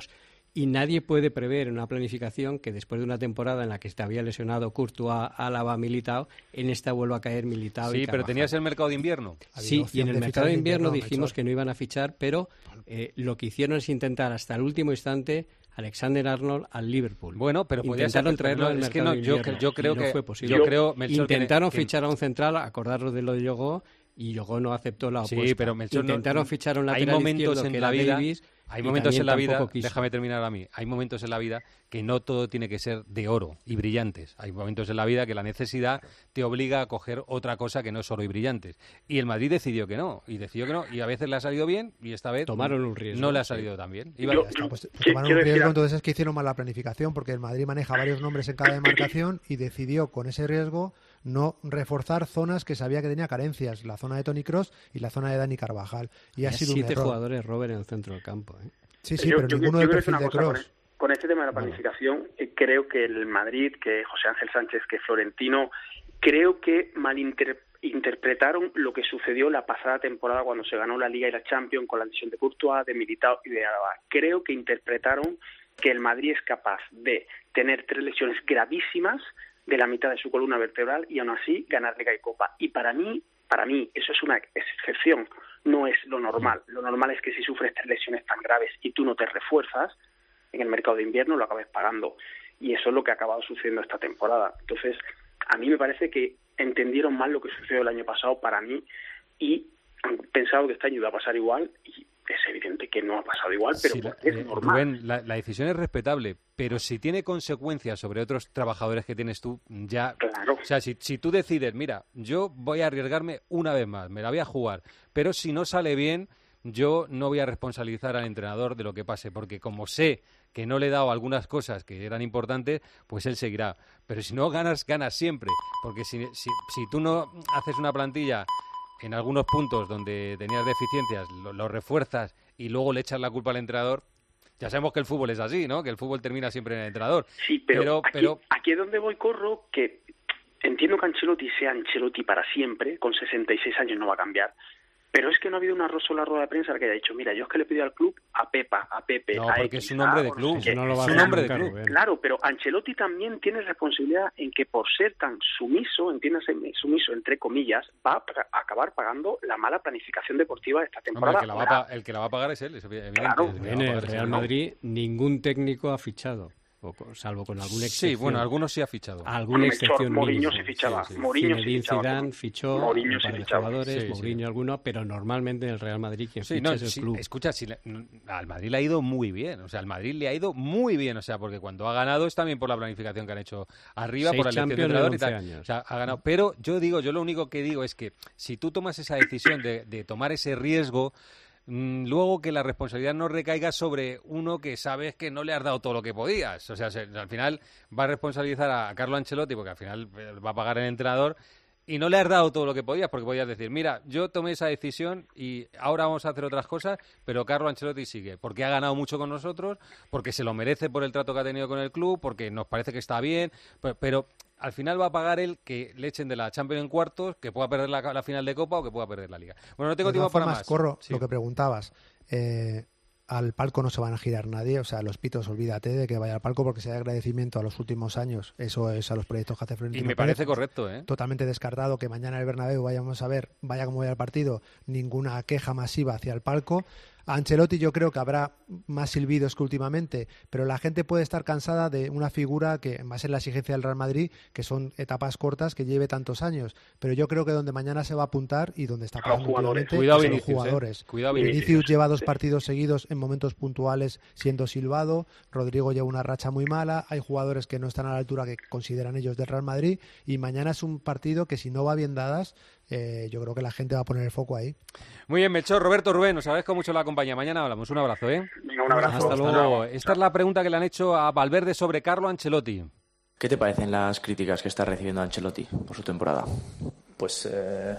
y nadie puede prever en una planificación que después de una temporada en la que se había lesionado Courtois, Álava, Militao, en esta vuelva a caer Militao. Sí, y pero Carvajal. tenías el mercado de invierno. Sí, y en el mercado de invierno dijimos que no iban a fichar, pero eh, lo que hicieron es intentar hasta el último instante Alexander Arnold al Liverpool. Bueno, pero podía intentaron ser, traerlo no, al es mercado que no, de yo, invierno, yo creo y no que fue posible. yo creo Melchor, intentaron que, que... fichar a un central, acordaros de lo de Yogó, y Yogó no aceptó la opuesta. Sí, pero Melchor, intentaron no, fichar a un hay lateral momentos izquierdo en que la era vida, Davis, hay y momentos en la también vida, tampoco quiso. déjame terminar a mí, hay momentos en la vida que no todo tiene que ser de oro y brillantes. Hay momentos en la vida que la necesidad te obliga a coger otra cosa que no es oro y brillantes. Y el Madrid decidió que no, y decidió que no, y a veces le ha salido bien, y esta vez tomaron un riesgo, no le ha sí. salido tan bien. Y Yo, vaya, no, pues, tomaron un riesgo, entonces es que hicieron mal la planificación, porque el Madrid maneja varios nombres en cada demarcación y decidió con ese riesgo no reforzar zonas que sabía que tenía carencias, la zona de Toni Kroos y la zona de Dani Carvajal. Y ha sido siete un error. jugadores Robert en el centro del campo. ¿eh? Sí, sí, yo, pero yo, ninguno yo del creo que perfil una de cosa, con, Kroos. el- con este tema de la planificación, eh, creo que el Madrid, que José Ángel Sánchez, que Florentino, creo que malinterpretaron lo que sucedió la pasada temporada cuando se ganó la Liga y la Champions con la lesión de Courtois, de Militao y de Álava. Creo que interpretaron que el Madrid es capaz de tener tres lesiones gravísimas de la mitad de su columna vertebral y aún así ganar Liga y Copa. Y para mí, para mí, eso es una excepción, no es lo normal. Lo normal es que si sufres tres lesiones tan graves y tú no te refuerzas, en el mercado de invierno lo acabes pagando. Y eso es lo que ha acabado sucediendo esta temporada. Entonces, a mí me parece que entendieron mal lo que sucedió el año pasado para mí y han pensado que este año iba a pasar igual y es evidente que no ha pasado igual, pero Sí, la- porque es eh, normal. Rubén, la, la decisión es respetable, pero si tiene consecuencias sobre otros trabajadores que tienes tú, ya... Claro. O sea, si, si tú decides, mira, yo voy a arriesgarme una vez más, me la voy a jugar, pero si no sale bien, yo no voy a responsabilizar al entrenador de lo que pase, porque como sé que no le he dado algunas cosas que eran importantes, pues él seguirá. Pero si no ganas, ganas siempre, porque si, si, si tú no haces una plantilla en algunos puntos donde tenías deficiencias, lo, lo refuerzas y luego le echas la culpa al entrenador, ya sabemos que el fútbol es así, ¿no? Que el fútbol termina siempre en el entrenador. Sí, pero, pero, aquí, pero aquí es donde voy, Corro, que entiendo que Ancelotti sea Ancelotti para siempre, con sesenta y seis años no va a cambiar, pero es que no ha habido una sola rueda de prensa que haya dicho, mira, yo es que le pido al club a Pepa, a Pepe, no, a porque X, es un hombre a de o no club, sé qué. no lo va a es un hacer hombre de nunca, club. Rubén. Claro, pero Ancelotti también tiene responsabilidad en que por ser tan sumiso, entiéndase sumiso entre comillas, va a pa- acabar pagando la mala planificación deportiva de esta Hombre, temporada. el, que la va a, pa- el que la va a pagar es él, es evidente. Claro. El que la va a En el pagar es Real él. Madrid ningún técnico ha fichado, o con- salvo con alguna excepción. Sí, bueno, algunos sí ha fichado. Alguna Bueno, excepción Mourinho mínima. se fichaba, Sí, sí. Mourinho se Zinedine fichaba. Zidane fichó Mourinho un se par de fichaba. jugadores, Sí, sí. Mourinho alguno, pero normalmente en el Real Madrid quien Sí, ficha no, es el sí, club. escucha, si le- al Madrid le ha ido muy bien, o sea, al Madrid le ha ido muy bien, o sea, porque cuando ha ganado es también por la planificación que han hecho arriba, Seis por la elección de Champions en entrenador y once tal. años. O sea, ha ganado. Pero yo digo, yo lo único que digo es que si tú tomas esa decisión de, de tomar ese riesgo, mm, luego que la responsabilidad no recaiga sobre uno que sabes que no le has dado todo lo que podías. O sea, se- al final va a responsabilizar a Carlo Ancelotti, porque al final eh, va a pagar el entrenador, y no le has dado todo lo que podías, porque podías decir, mira, yo tomé esa decisión y ahora vamos a hacer otras cosas, pero Carlo Ancelotti sigue, porque ha ganado mucho con nosotros, porque se lo merece por el trato que ha tenido con el club, porque nos parece que está bien, pe- pero al final va a pagar él que le echen de la Champions en cuartos, que pueda perder la, la final de Copa o que pueda perder la Liga. Bueno, no tengo De tiempo todas para formas, más. Corro, Sí. lo que preguntabas. Eh, al palco no se van a girar nadie, o sea, los pitos, olvídate de que vaya al palco porque sea de agradecimiento a los últimos años, eso es a los proyectos que hace Y Florentino me Pérez. parece correcto, ¿eh? Totalmente descartado que mañana en el Bernabéu vayamos a ver, vaya como vaya el partido, ninguna queja masiva hacia el palco. A Ancelotti yo creo que habrá más silbidos que últimamente, pero la gente puede estar cansada de una figura que, más en la exigencia del Real Madrid, que son etapas cortas, que lleve tantos años. Pero yo creo que donde mañana se va a apuntar y donde está pasando últimamente Cuidado es en los Vinicius, jugadores. ¿eh? Cuidado Vinicius, Vinicius. lleva dos partidos seguidos en momentos puntuales siendo silbado, Rodrigo lleva una racha muy mala, hay jugadores que no están a la altura que consideran ellos del Real Madrid y mañana es un partido que si no va bien dadas, eh, yo creo que la gente va a poner el foco ahí. Muy bien, Melchor, Roberto, Rubén, os agradezco mucho la compañía. Mañana hablamos. Un abrazo, ¿eh? Venga, un abrazo. Hasta luego. Esta es la pregunta que le han hecho a Valverde sobre Carlo Ancelotti. ¿Qué te parecen las críticas que está recibiendo Ancelotti por su temporada? Pues eh,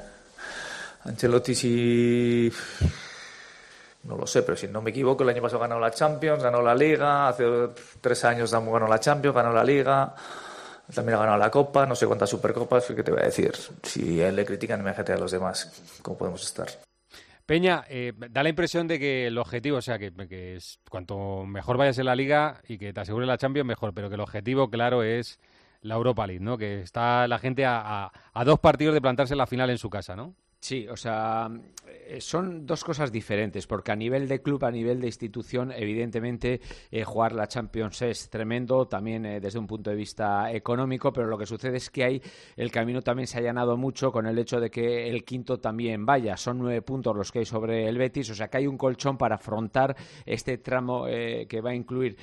Ancelotti sí, no lo sé, pero si no me equivoco el año pasado ganó la Champions, ganó la Liga, hace tres años ganó la Champions, ganó la Liga, también ha ganado la Copa, no sé cuántas Supercopas, ¿qué te voy a decir? Si a él le critican, imagínate a los demás, ¿cómo podemos estar? Peña, eh, da la impresión de que el objetivo, o sea, que, que es, cuanto mejor vayas en la Liga y que te asegure la Champions, mejor, pero que el objetivo, claro, es la Europa League, ¿no? Que está la gente a, a, a dos partidos de plantarse en la final en su casa, ¿no? Sí, o sea, son dos cosas diferentes, porque a nivel de club, a nivel de institución, evidentemente eh, jugar la Champions es tremendo, también eh, desde un punto de vista económico, pero lo que sucede es que hay, el camino también se ha allanado mucho con el hecho de que el quinto también vaya, son nueve puntos los que hay sobre el Betis, o sea que hay un colchón para afrontar este tramo eh, que va a incluir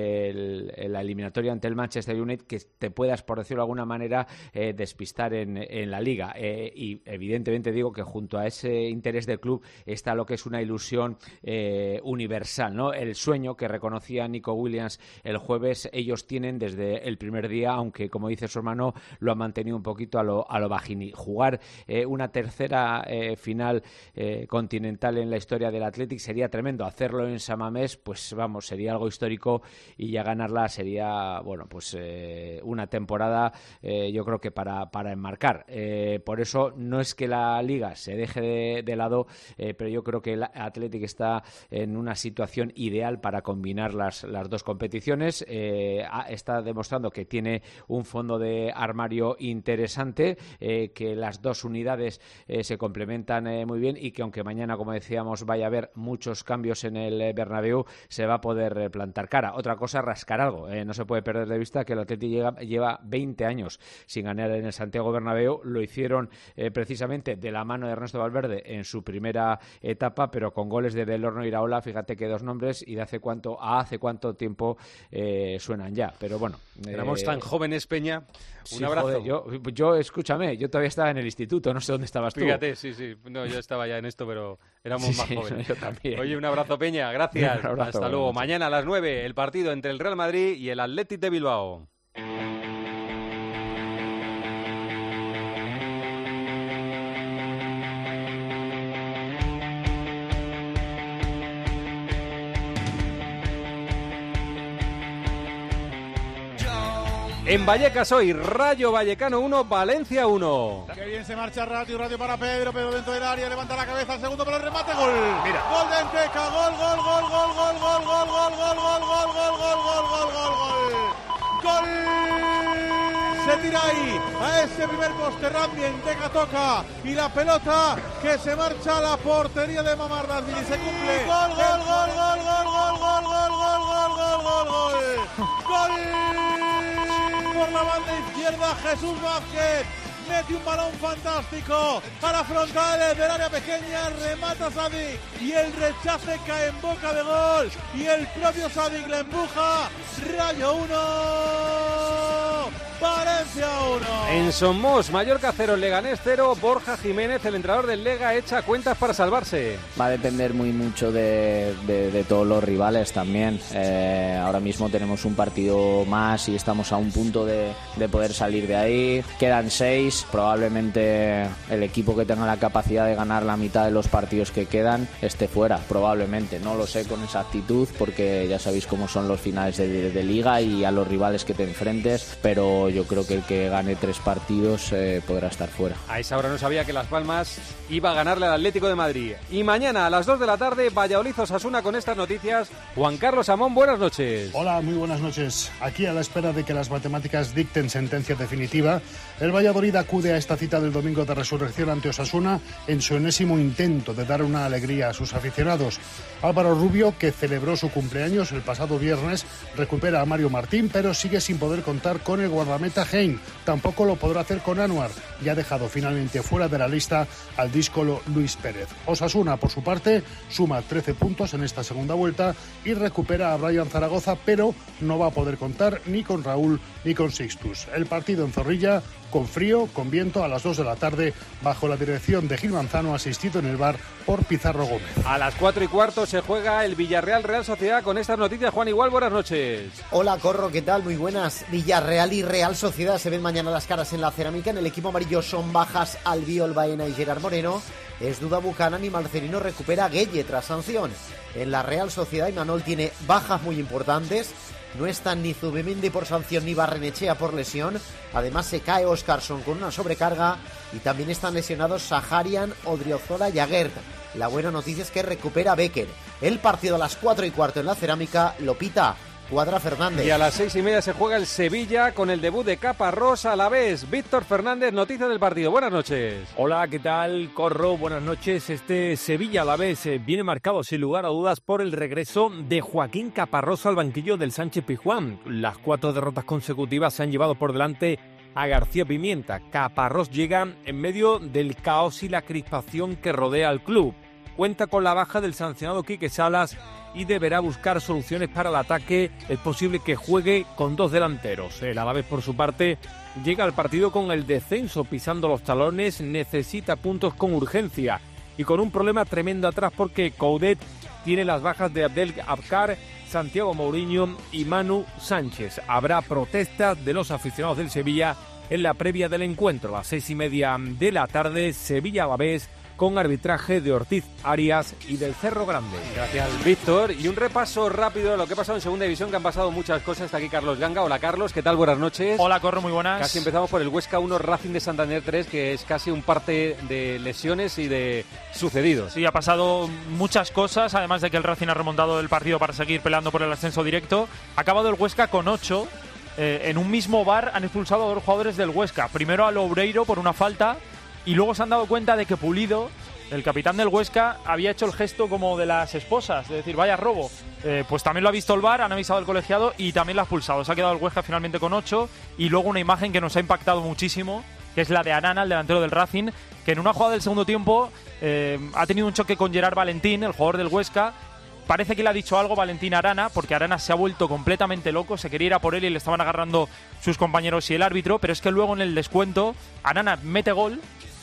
eh, el, la eliminatoria ante el Manchester United, que te puedas, por decirlo de alguna manera, eh, despistar en, en la Liga, eh, y evidentemente digo que junto a ese interés del club está lo que es una ilusión eh, universal, ¿no? El sueño que reconocía Nico Williams el jueves, ellos tienen desde el primer día, aunque como dice su hermano, lo han mantenido un poquito a lo, a lo bajini. Jugar eh, una tercera eh, final eh, continental en la historia del Athletic sería tremendo. Hacerlo en San Mamés, pues vamos, sería algo histórico, y ya ganarla sería, bueno, pues eh, una temporada eh, yo creo que para, para enmarcar. Eh, por eso no es que la Liga se deje de, de lado, eh, pero yo creo que el Athletic está en una situación ideal para combinar las, las dos competiciones. Eh, está demostrando que tiene un fondo de armario interesante, eh, que las dos unidades eh, se complementan eh, muy bien, y que aunque mañana, como decíamos, vaya a haber muchos cambios en el Bernabéu, se va a poder eh, plantar cara. Otra cosa, rascar algo. Eh, no se puede perder de vista que el Athletic lleva, lleva veinte años sin ganar en el Santiago Bernabéu. Lo hicieron eh, precisamente de la mano de Ernesto Valverde en su primera etapa, pero con goles de Del Horno y Iraola, fíjate que dos nombres, y de hace cuánto a hace cuánto tiempo eh, suenan ya, pero bueno. Éramos eh, tan jóvenes, Peña. Un sí, abrazo. Joder, yo, yo, escúchame, yo todavía estaba en el instituto, no sé dónde estabas tú. Fíjate, sí, sí, no, yo estaba ya en esto, pero éramos sí, más sí, jóvenes. Yo también. Oye, un abrazo, Peña, gracias. Un abrazo, Hasta luego. Mañana a las nueve, el partido entre el Real Madrid y el Athletic de Bilbao. En Vallecas hoy, Rayo Vallecano uno, Valencia uno. Qué bien se marcha Radio, Radio para Pedro, Pedro dentro del área, levanta la cabeza, el segundo para el remate, gol. Mira. Gol de Enteca, gol, gol, gol, gol, gol, gol, gol, gol, gol, gol, gol, gol, gol, gol, gol, gol, gol. Gol. Se tira ahí a ese primer poste, Rambi, Enteca toca y la pelota que se marcha a la portería de Mamardazzi y se cumple. Gol, gol, gol, gol, gol, gol, gol, gol, gol, gol, gol, gol, gol. Gol. Por la banda izquierda, Jesús Vázquez mete un balón fantástico para frontales del área pequeña, remata Sadik y el rechace cae en boca de gol y el propio Sadik le empuja. Rayo uno, Valencia uno. En Somos, Mallorca cero, Leganés cero, Borja Jiménez, el entrenador del Lega, echa cuentas para salvarse. Va a depender muy mucho de, de, de todos los rivales también. Eh, ahora mismo tenemos un partido más y estamos a un punto de, de poder salir de ahí. Quedan seis, probablemente el equipo que tenga la capacidad de ganar la mitad de los partidos que quedan esté fuera, probablemente. No lo sé con exactitud porque ya sabéis cómo son los finales de, de, de liga y a los rivales que te enfrentes, pero yo creo que el que gane tres partidos eh, podrá estar fuera. A esa hora no sabía que Las Palmas iba a ganarle al Atlético de Madrid. Y mañana a las dos de la tarde, Valladolid-Osasuna con estas noticias. Juan Carlos Amón, buenas noches. Hola, muy buenas noches. Aquí, a la espera de que las matemáticas dicten sentencia definitiva, el Valladolid acude a esta cita del domingo de resurrección ante Osasuna en su enésimo intento de dar una alegría a sus aficionados. Álvaro Rubio, que celebró su cumpleaños el pasado viernes, recupera a Mario Martín, pero sigue sin poder contar con el guardameta Hein. Tampoco lo podrá hacer con Anuar, y ha dejado finalmente fuera de la lista al díscolo Luis Pérez. Osasuna, por su parte, suma trece puntos en esta segunda vuelta y recupera a Brian Zaragoza, pero no va a poder contar ni con Raúl ni con Sixtus. El partido en Zorrilla, con frío, con viento, a las dos de la tarde, bajo la dirección de Gil Manzano, asistido en el bar por Pizarro Gómez. A las cuatro y cuarto se juega el Villarreal Real Sociedad. Con estas noticias, Juan Igual, buenas noches. Hola, Corro, ¿qué tal? Muy buenas. Villarreal y Real Sociedad se ven mañana las caras en la cerámica. En el equipo amarillo son bajas Albiol, Baena y Gerard Moreno. Es duda Buchanan y Marcelino recupera a Gueye tras sanción. En la Real Sociedad, Imanol tiene bajas muy importantes. No están ni Zubimendi por sanción ni Barrenechea por lesión. Además se cae Óscarson con una sobrecarga y también están lesionados Saharian, Odriozola y Aguert. La buena noticia es que recupera Becker. El partido a las cuatro y cuarto en la Cerámica lo pita Cuadra Fernández. Y a las seis y media se juega el Sevilla con el debut de Caparrós a la vez. Víctor Fernández, noticias del partido. Buenas noches. Hola, ¿qué tal? Corro, buenas noches. Este Sevilla a la vez eh, viene marcado sin lugar a dudas por el regreso de Joaquín Caparrós al banquillo del Sánchez Pizjuán. Las cuatro derrotas consecutivas se han llevado por delante a García Pimienta. Caparrós llega en medio del caos y la crispación que rodea al club. Cuenta con la baja del sancionado Quique Salas y deberá buscar soluciones para el ataque. Es posible que juegue con dos delanteros. El Alavés, por su parte, llega al partido con el descenso pisando los talones, necesita puntos con urgencia y con un problema tremendo atrás porque Coudet tiene las bajas de Abdel Abkar, Santiago Mourinho y Manu Sánchez. Habrá protestas de los aficionados del Sevilla en la previa del encuentro. A las seis y media de la tarde, Sevilla-Alavés, con arbitraje de Ortiz Arias y del Cerro Grande. Gracias, Víctor. Y un repaso rápido de lo que ha pasado en Segunda División, que han pasado muchas cosas. Está aquí Carlos Ganga. Hola, Carlos. ¿Qué tal? Buenas noches. Hola, Corro. Muy buenas. Casi empezamos por el Huesca uno, Racing de Santander tres, que es casi un parte de lesiones y de sucedidos. Sí, ha pasado muchas cosas, además de que el Racing ha remontado el partido para seguir peleando por el ascenso directo. Ha acabado el Huesca con ocho. Eh, en un mismo bar han expulsado a dos jugadores del Huesca. Primero a Loureiro por una falta y luego se han dado cuenta de que Pulido, el capitán del Huesca, había hecho el gesto como de las esposas, es decir, vaya robo. Eh, pues también lo ha visto el V A R, han avisado al colegiado y también lo ha expulsado. Se ha quedado el Huesca finalmente con ocho. Y luego una imagen que nos ha impactado muchísimo, que es la de Arana, el delantero del Racing, que en una jugada del segundo tiempo eh, ha tenido un choque con Gerard Valentín, el jugador del Huesca. Parece que le ha dicho algo Valentín a Arana, porque Arana se ha vuelto completamente loco, se quería ir a por él y le estaban agarrando sus compañeros y el árbitro, pero es que luego en el descuento Arana mete gol.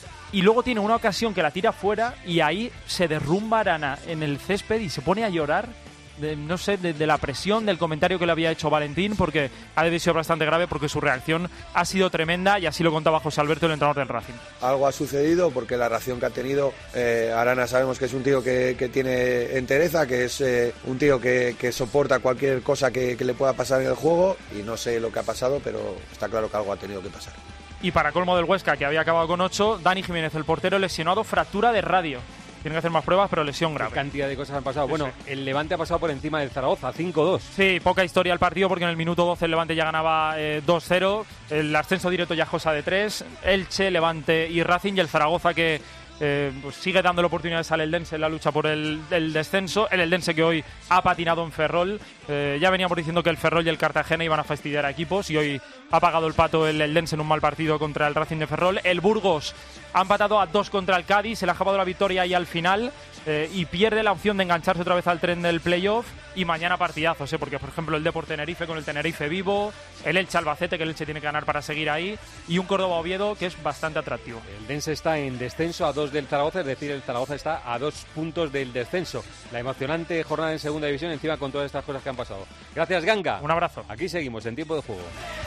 Y luego tiene una ocasión que la tira fuera y ahí se derrumba Arana en el césped y se pone a llorar, de, no sé, de, de la presión del comentario que le había hecho Valentín, porque ha debido ser bastante grave, porque su reacción ha sido tremenda y así lo contaba José Alberto, el entrenador del Racing. Algo ha sucedido porque la reacción que ha tenido eh, Arana, sabemos que es un tío que, que tiene entereza, que es eh, un tío que, que soporta cualquier cosa que, que le pueda pasar en el juego, y no sé lo que ha pasado, pero está claro que algo ha tenido que pasar. Y para colmo del Huesca, que había acabado con ocho, Dani Jiménez, el portero, lesionado, fractura de radio. Tienen que hacer más pruebas, pero lesión grave. Qué cantidad de cosas han pasado. Sí, bueno, sí. El Levante ha pasado por encima del Zaragoza, cinco dos. Sí, poca historia el partido, porque en el minuto doce el Levante ya ganaba eh, dos cero. El ascenso directo ya Josa de tres. Elche, Levante y Racing, y el Zaragoza que eh, pues sigue dándole oportunidades al Eldense en la lucha por el, el descenso. El Eldense que hoy ha patinado en Ferrol. Eh, ya veníamos diciendo que el Ferrol y el Cartagena iban a fastidiar a equipos, y hoy ha pagado el pato el Eldense en un mal partido contra el Racing de Ferrol. El Burgos ha empatado a dos contra el Cádiz, se le ha acabado la victoria ahí al final. Eh, y pierde la opción de engancharse otra vez al tren del playoff. Y mañana partidazos, ¿eh? Porque por ejemplo el Depor Tenerife con el Tenerife vivo, el Elche Albacete, que el Elche tiene que ganar para seguir ahí, y un Córdoba Oviedo que es bastante atractivo. El Dense está en descenso a dos del Zaragoza, es decir, el Zaragoza está a dos puntos del descenso. La emocionante jornada en Segunda División, encima con todas estas cosas que han pasado. Gracias, Ganga. Un abrazo. Aquí seguimos en Tiempo de Juego.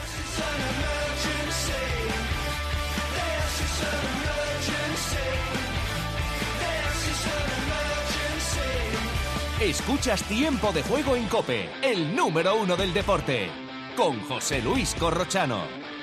Escuchas Tiempo de Juego en COPE, el número uno del deporte, con José Luis Corrochano.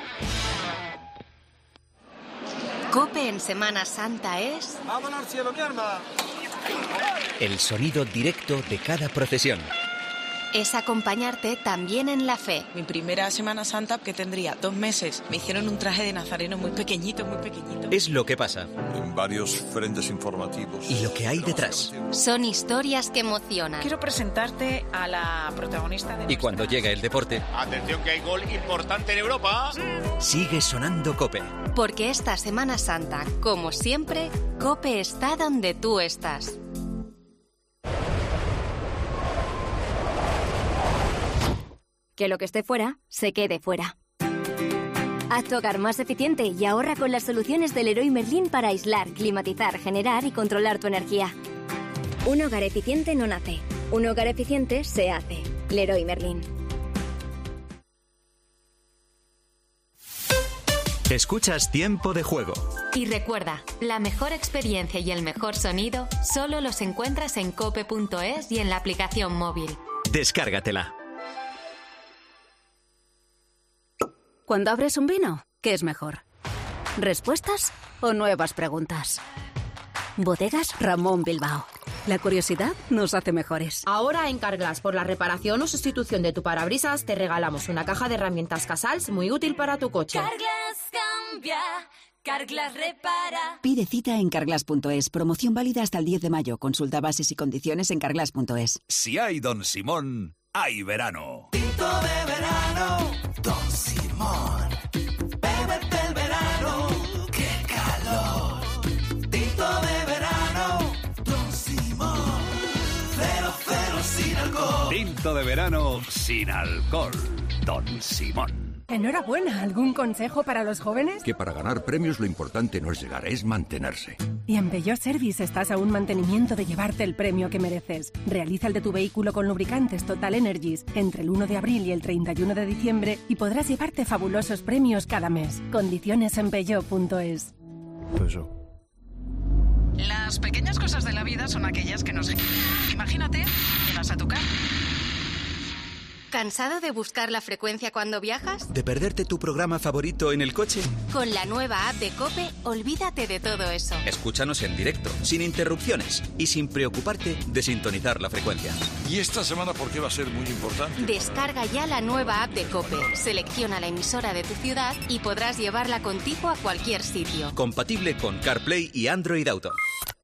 COPE en Semana Santa es... ¡Vámonos al cielo, mi arma! El sonido directo de cada procesión. Es acompañarte también en la fe. Mi primera Semana Santa, que tendría dos meses, me hicieron un traje de nazareno muy pequeñito, muy pequeñito. Es lo que pasa. En varios frentes informativos. Y lo que hay detrás. Son historias que emocionan. Quiero presentarte a la protagonista de... Y cuando llega el deporte... ¡Atención que hay gol importante en Europa! Sigue sonando COPE. Porque esta Semana Santa, como siempre, COPE está donde tú estás. Que lo que esté fuera, se quede fuera. Haz tu hogar más eficiente y ahorra con las soluciones del Leroy Merlin para aislar, climatizar, generar y controlar tu energía. Un hogar eficiente no nace. Un hogar eficiente se hace. Leroy Merlin. Escuchas Tiempo de Juego. Y recuerda, la mejor experiencia y el mejor sonido solo los encuentras en cope punto es y en la aplicación móvil. Descárgatela. Cuando abres un vino, ¿qué es mejor? ¿Respuestas o nuevas preguntas? Bodegas Ramón Bilbao. La curiosidad nos hace mejores. Ahora en Carglass, por la reparación o sustitución de tu parabrisas, te regalamos una caja de herramientas Casals muy útil para tu coche. Carglass cambia, Carglass repara. Pide cita en carglass punto es. Promoción válida hasta el diez de mayo. Consulta bases y condiciones en carglass punto es. Si hay Don Simón, hay verano. Tinto de verano, Don Simón. Bébete el verano, qué calor. Tinto de verano, Don Simón. Cero, cero sin alcohol. Tinto de verano sin alcohol. Don Simón. Enhorabuena. ¿Algún consejo para los jóvenes? Que para ganar premios lo importante no es llegar, es mantenerse. Y en Peugeot Service estás a un mantenimiento de llevarte el premio que mereces. Realiza el de tu vehículo con lubricantes Total Energies entre el uno de abril y el treinta y uno de diciembre y podrás llevarte fabulosos premios cada mes. Condiciones en peugeot punto es. Peugeot. Las pequeñas cosas de la vida son aquellas que nos... Imagínate, llegas a tu casa. ¿Cansado de buscar la frecuencia cuando viajas? ¿De perderte tu programa favorito en el coche? Con la nueva app de COPE, olvídate de todo eso. Escúchanos en directo, sin interrupciones y sin preocuparte de sintonizar la frecuencia. ¿Y esta semana por qué va a ser muy importante? Descarga ya la nueva app de COPE, selecciona la emisora de tu ciudad y podrás llevarla contigo a cualquier sitio. Compatible con CarPlay y Android Auto.